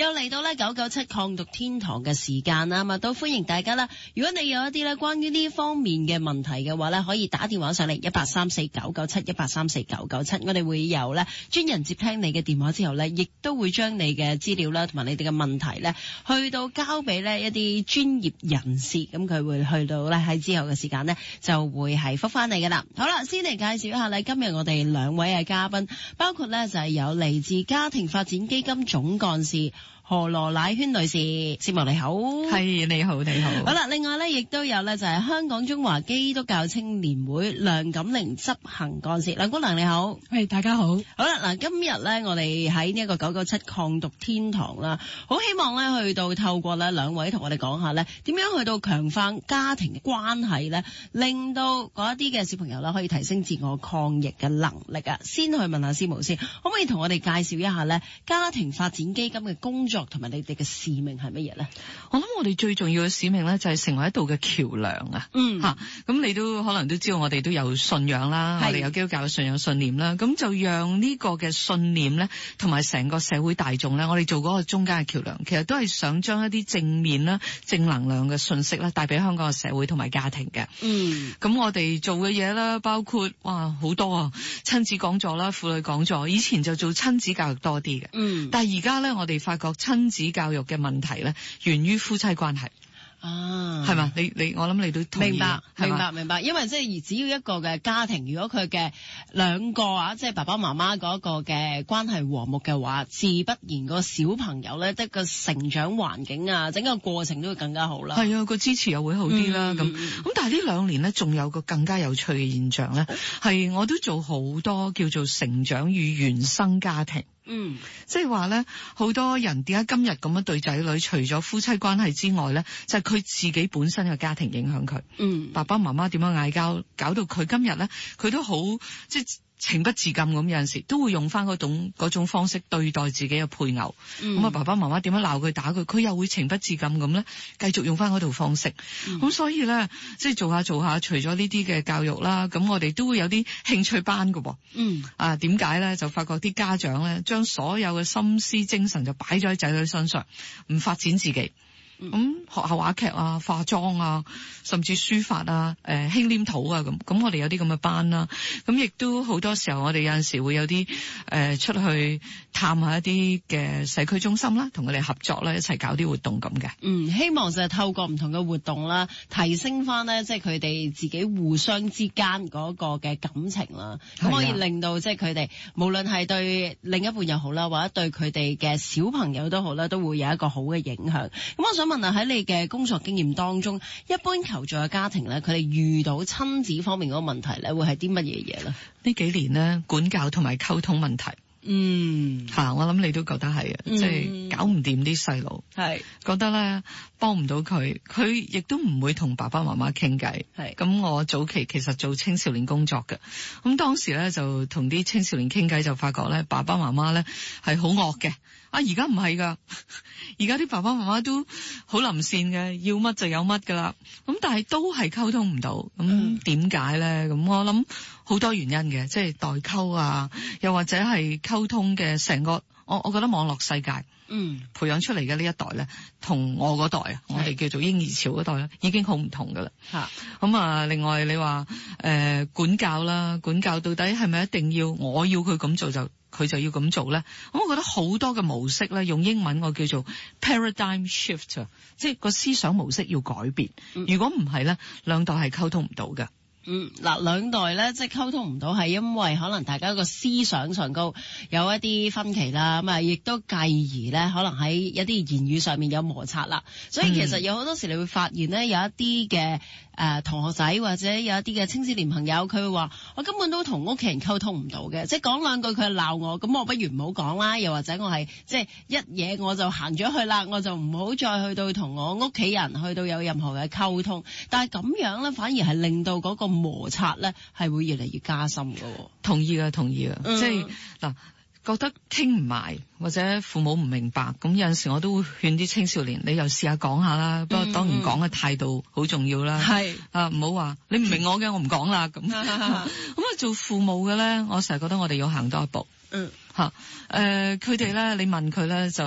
又嚟到咧997抗毒天堂嘅時間啦，都歡迎大家啦。如果你有一啲咧關於呢方面嘅問題嘅話咧，可以打電話上嚟1834997，1834997，我哋會有咧專人接聽你嘅電話之後咧，亦都會將你嘅資料啦同埋你哋嘅問題咧，去到交俾咧一啲專業人士，咁佢會去到咧喺之後嘅時間咧就會係覆翻你噶啦。好啦，先嚟介紹一下咧今日我哋兩位嘅嘉賓，包括咧就係有嚟自家庭發展基金總幹事何羅乃萱女士。節目你好。 係，你好你好。 好啦，另外咧亦都有咧就係香港中華基督教青年會梁錦齡執行幹事。梁姑娘你好。 係，大家好。 好啦，嗱，今日咧我哋喺呢一個997抗毒天堂啦，好希望咧去到透過咧兩位同我哋講下咧點樣去到強化家庭嘅關係咧，令到嗰一啲嘅小朋友啦可以提升自我抗疫嘅能力啊。先去問下師母先，可唔可以同我哋介紹一下咧家庭發展基金嘅工作同埋你哋嘅使命係乜嘢咧？ 我諗我哋最重要嘅使命咧就係成為一道嘅橋梁啊。咁你都可能都知道我哋都有信仰啦，我哋有基督教嘅信仰信念啦，咁就讓呢個嘅信念咧同埋成個社會大眾咧，我哋做嗰個中間嘅橋梁，其實都係想將一啲正面啦、正能量嘅信息啦帶俾香港嘅社會同埋家庭嘅。咁我哋做嘅嘢啦，包括好多啊，親子講座啦、婦女講座，以前就做親子教育多啲嘅。但係而家咧我哋發覺親子教育嘅問題咧，源於夫妻關係。係嘛？我諗你都同意。 明白。因為即係只要一個嘅家庭，如果佢嘅兩個即係爸爸媽媽嗰個嘅關係和睦嘅話，自不然個小朋友咧，即係個成長環境啊，整個過程都會更加好啦。係啊， 個支持又會好啲啦。咁但係呢2年咧，仲有個更加有趣嘅現象咧，係我都做好多叫做成長與原生家庭。即係話咧，好多人點解今日咁樣對仔女，除咗夫妻關係之外咧，就係佢自己本身嘅家庭影響佢。爸爸媽媽點樣嗌交，搞到佢今日咧，佢都好即係情不自禁咁，有陣時都會用翻嗰種方式對待自己嘅配偶。爸爸媽媽點樣鬧佢打佢，佢又會情不自禁咁咧，繼續用翻嗰套方式。咁所以咧，即係做下，除咗呢啲嘅教育啦，咁我哋都會有啲興趣班㗎喎。點解咧？就發覺啲家長咧，將所有嘅心思精神就擺咗喺仔女身上，唔發展自己。學下話劇啊、化妝啊，甚至書法啊、輕黏土啊咁我哋有啲咁嘅班啦。咁亦都好多時候我哋有陣時會有啲出去探下一啲嘅社區中心啦，同佢哋合作啦，一齊搞啲活動咁嘅。 希望就係透過唔同嘅活動啦，提升翻咧即係佢哋自己互相之間嗰個嘅感情啦。咁可以令到即係佢哋無論係對另一半又好啦，或者對佢哋嘅小朋友都好啦，都會有一個好嘅影響。咁我想問下喺你嘅工作經驗當中，一般求助嘅家庭咧，佢哋遇到親子方面嗰個問題咧，會係啲乜嘢嘢咧？ 呢幾年咧，管教同埋溝通問題。我諗你都覺得係啊，即係搞唔掂啲細路，係覺得咧幫唔到佢亦都唔會同爸爸媽媽傾偈。咁我早期其實做青少年工作嘅，咁當時咧就同啲青少年傾偈，就發覺咧爸爸媽媽咧係好惡嘅。而家唔係噶，而家啲爸爸媽媽都好臨善嘅，要乜就有乜噶啦。咁但係都係溝通唔到，咁點解咧？咁我諗好多原因嘅，即係代溝啊，又或者係溝通嘅成個，我覺得網絡世界，培養出嚟嘅呢一代咧，同我嗰代啊，我哋叫做嬰兒潮嗰代咧，已經好唔同噶啦。咁另外你話管教啦，管教到底係咪一定要我要佢咁做佢就要咁做咧？咁我覺得好多嘅模式咧，用英文我叫做 paradigm shift， 即係個思想模式要改變。如果唔係咧，兩代係溝通唔到嘅。 兩代咧即係溝通唔到，係因為可能大家個思想上高有一啲分歧啦，咁亦都繼而咧可能喺一啲言語上面有摩擦啦。所以其實有好多時你會發現咧，有一啲嘅同學仔或者有一啲嘅青少年朋友，佢會話我根本都同屋企人溝通唔到嘅，即係講兩句佢鬧我，咁我不如唔好講啦。又或者我係即係一嘢我就行咗去啦，我就唔好再去到同我屋企人去到有任何嘅溝通。但係咁樣咧，反而係令到嗰個摩擦咧係會越嚟越加深㗎。 同意㗎，即係嗱，覺得傾唔埋或者父母唔明白，咁有陣時我都會勸啲青少年，你又試下講下啦。不過當然講嘅態度好重要啦。唔好話你唔明我嘅，我唔講啦咁。咁做父母嘅咧，我成日覺得我哋要行多一步。佢哋咧，你問佢咧就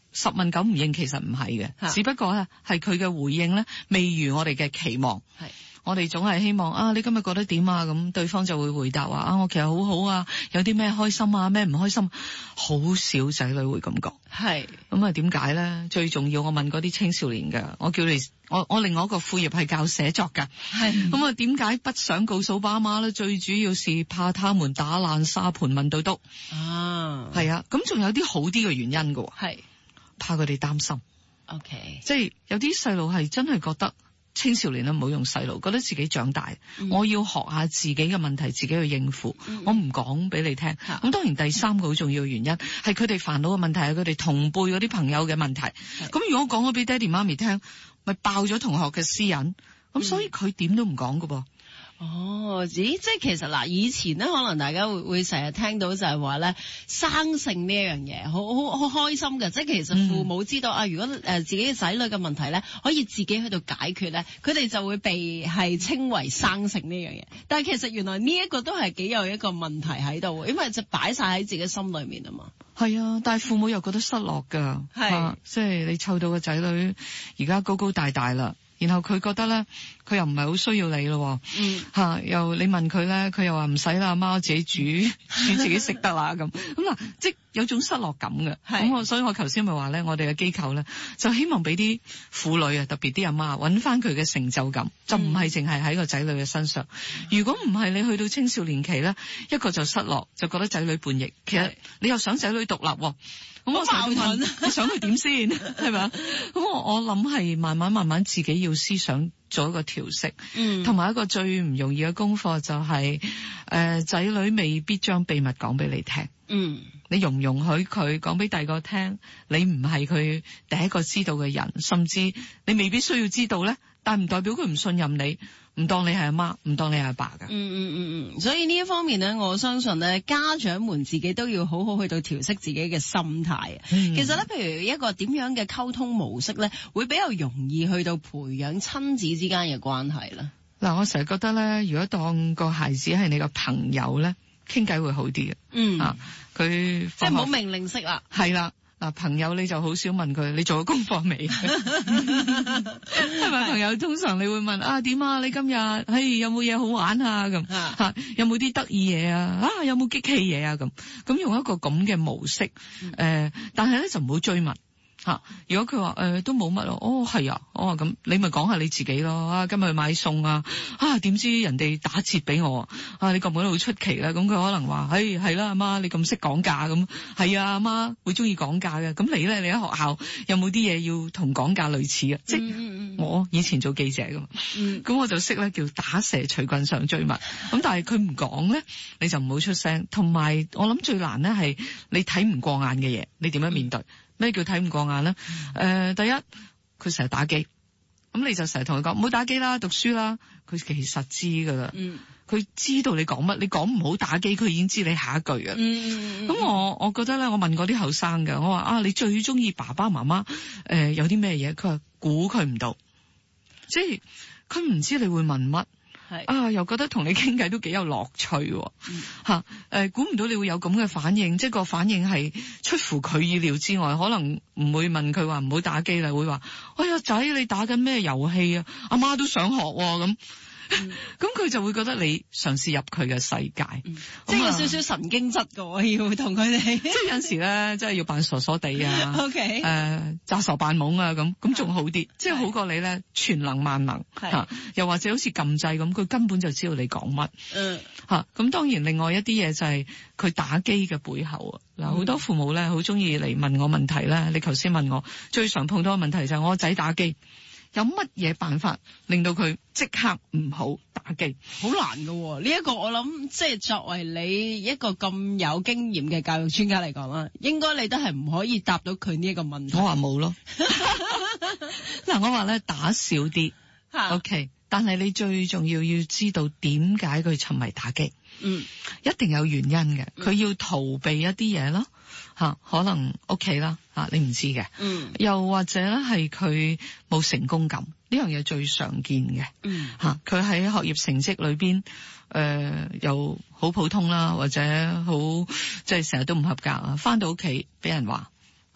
十問九唔應，其實唔係嘅，只不過咧係佢嘅回應咧未如我哋嘅期望。係。我哋總係希望啊，你今日覺得點啊？咁對方就會回答話啊，我其實好好啊，有啲咩開心啊，咩唔開心，好少仔女會咁講。係咁啊？點解咧？最重要，我問嗰啲青少年㗎，我叫你，我另外一個副業係教寫作㗎。係咁啊？點解不想告訴爸媽咧？最主要是怕他們打爛沙盤問到篤。啊，係啊，咁仲有啲好啲嘅原因㗎。係怕佢哋擔心。OK， 即係有啲細路係真係覺得。青少年咧唔好用細路，覺得自己長大，我要學下自己嘅問題，自己去應付，我唔講俾你聽。咁當然第三個好重要嘅原因係佢哋煩惱嘅問題，係佢哋同輩嗰啲朋友嘅問題。咁如果我講咗俾爹哋媽咪聽，咪爆咗同學嘅私隱，咁所以佢點都唔講㗎噃。哦，即係其實嗱，以前咧可能大家會成日聽到就係話咧生性呢一樣嘢，好開心嘅，即係其實父母知道啊，如果自己嘅仔女嘅問題咧可以自己喺度解決咧，佢哋就會被係稱為生性呢樣嘢。但係其實原來呢一個都係幾有一個問題喺度，因為就擺晒喺自己心裏面啊嘛。係啊，但係父母又覺得失落㗎，係即係你湊到個仔女而家高高大大啦。然後佢覺得咧，佢又唔係好需要你咯，又你問佢咧，佢又話唔使啦，阿媽我自己煮自己食得啦咁嗱，即係有種失落感嘅。咁所以我頭先咪話咧，我哋嘅機構咧就希望俾啲婦女啊，特別啲阿媽揾翻佢嘅成就感，就唔係淨係喺個仔女嘅身上。如果唔係你去到青少年期咧，一個就失落，就覺得仔女叛逆，其實你又想仔女獨立。咁我成日都問你想佢點先，係咪啊？咁我諗係慢慢自己要思想做一個調適，同埋一個最唔容易嘅功課就係仔女未必將秘密講俾你聽。你容唔容許佢講俾第二個聽？你唔係佢第一個知道嘅人，甚至你未必需要知道咧，但唔代表佢唔信任你。唔當你係阿媽，唔當你係阿爸㗎。所以呢一方面呢，我相信呢，家長們自己都要好好去到調適自己嘅心態。其實呢，譬如一個點樣嘅溝通模式呢，會比較容易去到培養親子之間嘅關係啦。嗱，我成日覺得呢，如果當個孩子係你個朋友呢，傾偈會好啲嘅。佢即係冇命令式啦。係啦。嗱，朋友你就好少問佢你做咗功課未？係咪朋友通常你會問啊點啊？你今日有冇嘢好玩啊？咁有冇啲得意嘢啊？有冇激氣嘢啊？咁用一個咁嘅模式，但係咧就唔好追問。如果佢話都冇乜咯，係啊，我話咁你咪講下你自己咯，今日去買餸啊，點知人哋打折俾我你覺唔覺得好出奇啦？咁佢可能話係啦，阿媽你咁識講價咁，係啊，阿媽會中意講價嘅。咁你咧，你喺學校有冇啲嘢要同講價類似啊？即係我以前做記者噶嘛，咁我就識咧叫打蛇隨棍上追問。咁但係佢唔講咧，你就唔好出聲。同埋我諗最難咧係你睇唔過眼嘅嘢，你點樣面對？咩叫睇唔過眼咧？第一，佢成日打機，咁你就成日同佢講唔好打機啦，讀書啦。佢其實知噶啦，佢知道你講乜，你講唔好打機，佢已經知你下一句啊。咁我覺得咧，我問過啲後生嘅，我話你最中意爸爸媽媽有啲咩嘢？佢話估佢唔到，即係佢唔知你會問乜。又覺得同你傾偈都幾有樂趣估唔到你會有咁嘅反應，即係個反應係出乎佢意料之外，可能唔會問佢話唔好打機啦，會話哎呀仔你打緊咩遊戲啊？阿媽都想學咁。咁佢就會覺得你嘗試入佢嘅世界，即係有少少神經質㗎，要同佢哋，即係有時咧，即係要扮傻傻地啊，OK，詐傻扮懵啊，咁仲好啲，即係好過你咧全能萬能又或者好似撳掣咁，佢根本就知道你講乜，咁當然另外一啲嘢就係佢打機嘅背後啊，嗱好多父母咧好中意嚟問我問題咧，你頭先問我最常碰到嘅問題就係我個仔打機。有乜嘢辦法令到佢即刻唔好打機？好難㗎呢一個，我諗即係作為你一個咁有經驗嘅教育專家嚟講啦，應該你都係唔可以答到佢呢一個問題。我話冇咯，嗱我話咧打少啲，OK，但係你最重要要知道點解佢沉迷打機，一定有原因嘅，佢要逃避一啲嘢咯。可能屋企啦，你唔知嘅，又或者咧係佢冇成功感，呢樣嘢最常見嘅，佢喺學業成績裏邊，又好普通啦，或者好即係成日都唔合格啊，翻到屋企俾人話，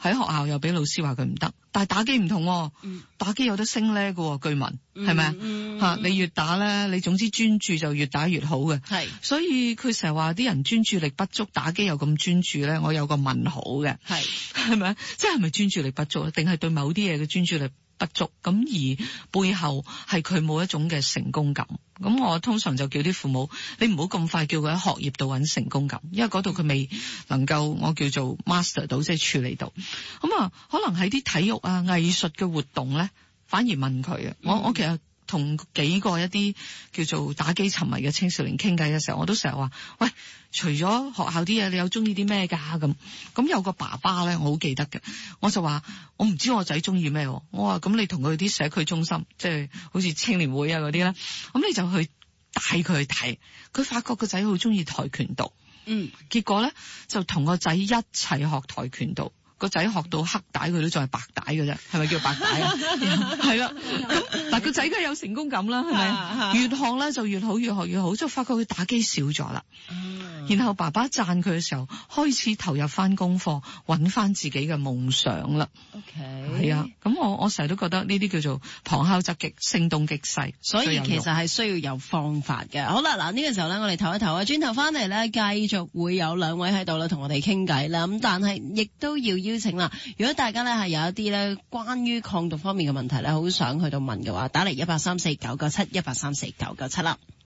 喺學校又俾老師話佢唔得，但係打機唔同，打機有得升呢嘅，據聞係咪啊？你越打咧，你總之專注就越打越好嘅。係，所以佢成日話啲人專注力不足，打機又咁專注咧，我有個問號嘅。係咪？即係咪專注力不足咧？定係對某啲嘢嘅專注力不足？咁而背後係佢冇一種嘅成功感。咁我通常就叫啲父母，你唔好咁快叫佢喺學業度揾成功感，因為嗰度佢未能夠我叫做 master 到，即係處理到。咁啊，可能喺啲體育啊、藝術嘅活動咧，反而問佢啊。我其實同幾個一啲叫做打機沉迷嘅青少年傾偈嘅時候，我都成日話：喂，除咗學校啲嘢，你有中意啲咩㗎？咁有個爸爸咧，我好記得嘅，我就話：我唔知我仔中意咩。我話：咁你同佢啲社區中心，即係好似青年會啊嗰啲咧，咁你就去帶佢去睇。佢發覺個仔好中意跆拳道，結果咧就同個仔一齊學跆拳道。個仔學到黑帶，佢都仲係白帶嘅啫，係咪叫白帶啊？係啦，咁嗱個仔梗係有成功感啦，係咪？越學咧就越好，越學越好，就發覺佢打機少咗啦。然後爸爸讚佢嘅時候，開始投入翻功課，揾翻自己嘅夢想啦。係啊，咁我成日都覺得呢啲叫做旁敲側擊，聲東擊西， 所以其實係需要有方法嘅。好啦，嗱呢個時候咧，我哋唞一唞啊，轉頭翻嚟咧，繼續會有兩位喺度啦，同我哋傾偈啦。咁但係亦都要邀請啦，如果大家咧係有一啲咧關於抗毒方面嘅問題咧，好想去到問嘅話，打嚟1834997，1834997啦。